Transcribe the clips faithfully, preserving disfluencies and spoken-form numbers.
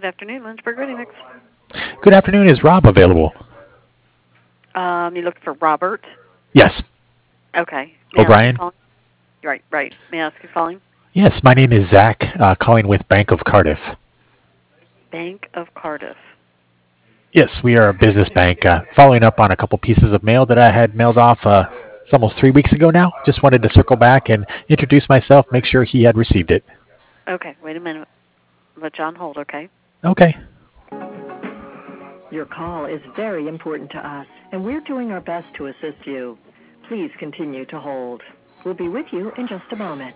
afternoon, Lynchburg Ready Mix. Good afternoon. Is Rob available? Um, you looking for Robert? Yes. Okay. May I ask who's O'Brien? calling? Right, right. May I ask who's calling? Yes, my name is Zach, uh, calling with Bank of Cardiff. Bank of Cardiff. Yes, we are a business bank. Uh, following up on a couple pieces of mail that I had mailed off uh, it's almost three weeks ago now. Just wanted to circle back and introduce myself, make sure he had received it. Okay, wait a minute. Let John hold, okay? Okay. Your call is very important to us, and we're doing our best to assist you. Please continue to hold. We'll be with you in just a moment.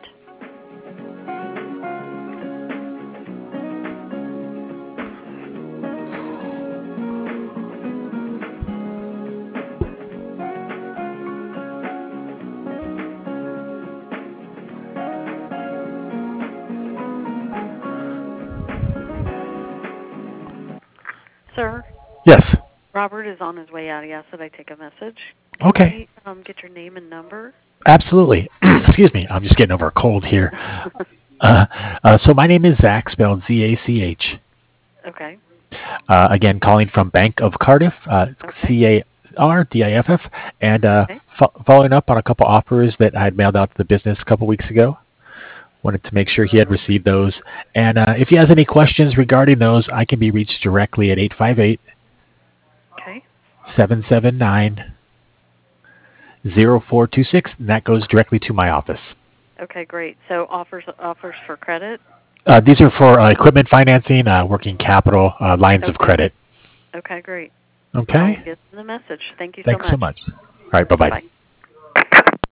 Sir, Yes. Robert is on his way out. He asked that I take a message. Can Okay. I um, get your name and number? Absolutely. Excuse me. I'm just getting over a cold here. Uh, uh, so my name is Zach, spelled Z A C H. Okay. Uh, again, calling from Bank of Cardiff, uh, Okay. C A R D I F F, and uh, Okay. fo- following up on a couple offers that I had mailed out to the business a couple weeks ago. Wanted to make sure he had received those. And uh, if he has any questions regarding those, I can be reached directly at eight five eight, Okay. seven seven nine, zero four two six, and that goes directly to my office. Okay, great. So offers offers for credit? Uh, these are for uh, equipment financing, uh, working capital, uh, lines Okay. of credit. Okay, great. Okay? I'll get the message. Thank you so Thanks so much. much. All right, bye-bye. Bye-bye.